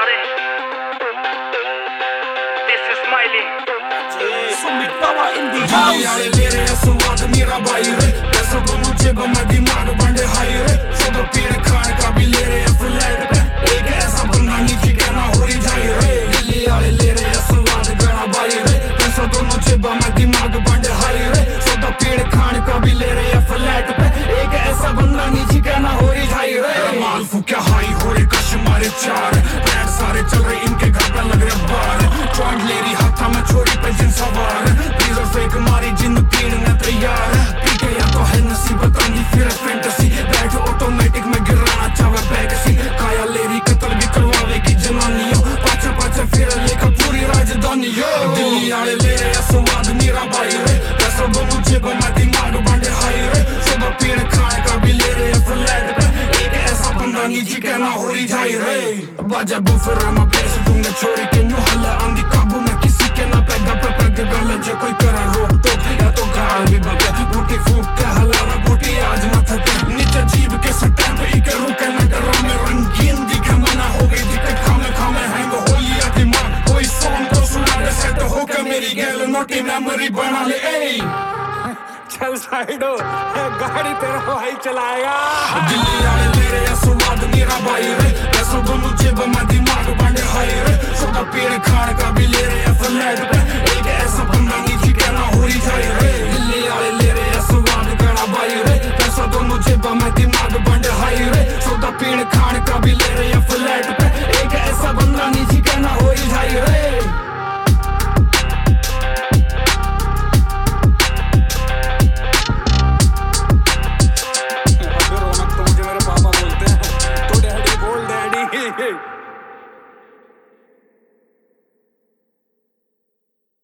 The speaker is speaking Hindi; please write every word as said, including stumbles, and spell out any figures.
सारे This is Smiley Sumit power in the house यारे ले रहे स्वाद मेरा भाई रे पैसा दोनों जेब में दिमाग बंदे हाई रे सब पीड़ खाने का भी ले रहे फ्लैट पे एक ऐसा बंदा नीचे कहना हो ही जाए रे दिल्ली वाले ले रहे स्वाद गड़ा भाई रे पैसा दोनों जेब में दिमाग बंदे हाई रे सब पीड़ खाने का भी ले रहे फ्लैट पे एक ऐसा बंदा नीचे कहना हो ही जाए रे माल फूका हाई हो रहे कश मारे चार ब्रांड सारे चल रहे इनके घर पे लग रहे बार जॉइंट ले रही हाथा में छोरी पे जिन सवार प्लीजर फेक मारी जिन पीने तैयार पीके या तो है नसीबत आनी फिर फैंटेसी बैठ ऑटोमेटिक में गिराना चाहे बैकसी काया ले रही कत्ल भी करवावेगी जनानियों पाछे पाछे फिर लेकर पूरी राजधानियों दिल्ली वाले ले रहे स्वाद मेरा भाई रे पैसा दोनों जेब में दिमाग बंदे हाई रे सब पीड़ खाने का भी ले रहे फ्लैट पे एक ऐसा बंदा नीचे कहना हो ही जाए रे बाजा बुफर में पैसे दूंगा छोरी के न्यू हल्ला आंधी काबू में किसी के ना पैदा पे पैदा गला जो कोई करा रोक तो या तो गाल भी बगे बूटी फूक के हलावा बूटी आज ना थके नीचे जीव के सट्टा पे इके रुके ना डरा में रंगीन दिखे मना हो गई दिखे खामे खामे हैंग हो लिया दिमाग कोई सॉन्ग तो सुना दे सेट होके मेरी गैल नोटी मेमोरी बना ले ए चल साइड हो गाड़ी तेरा भाई चलाएगा दिल्ली वाले ले रहे स्वाद मेरा भाई रे पैसा दोनों जेब में दिमाग बंदे हाई रे सब पेड़ खाने का भी ले रहे फ्लैट पे एक ऐसा बंदा नीचे कहना हो ही जाए रे दिल्ली वाले ले रहे स्वाद गड़ा भाई रे पैसा दोनों जेब में दिमाग बंदे हाई रे सब पेड़ खाने का भी ले रहे फ्लैट पे एक ऐसा बंदा नीचे कहना हो ही जाए रे रौनक तो मुझे मेरे पापा बोलते हैं तो डैडी बोल डैडी